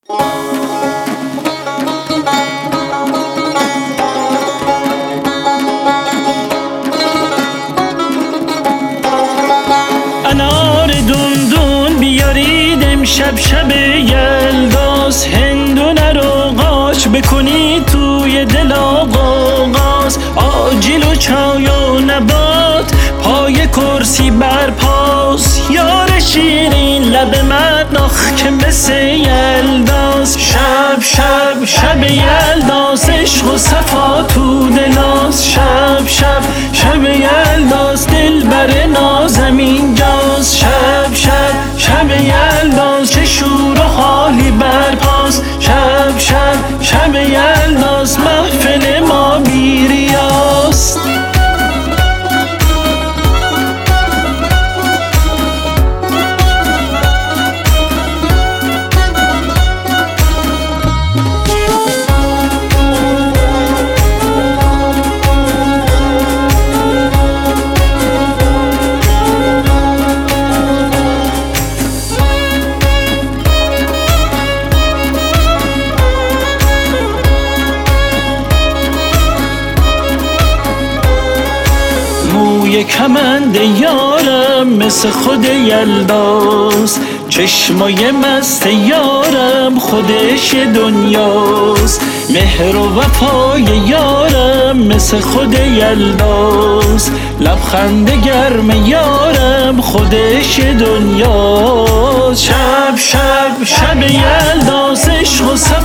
انار دون بیارید امشب شب یلداست، هندونه رو قاچ بکنید توی دل آقاز، آجیل و چای و نبات پای کرسی برپاس، یار شیرین لب مدناخ که مثل یلداست. شب شب شب یلداست، عشق و صفا تو دلاست، شب شب شب یلداست، دل بر نازم اینجاست، شب شب شب یلداست، چه شور و حالی برپاست، شب شب شب یلداست، محفل ما بیریاست. موی کمند یارم مثل خود یلداست، چشمای مست یارم خودش دنیاست، مهر و وفای یارم مثل خود یلداست، لبخند گرم یارم خودش دنیاست. شب شب شب یلداست، عشق و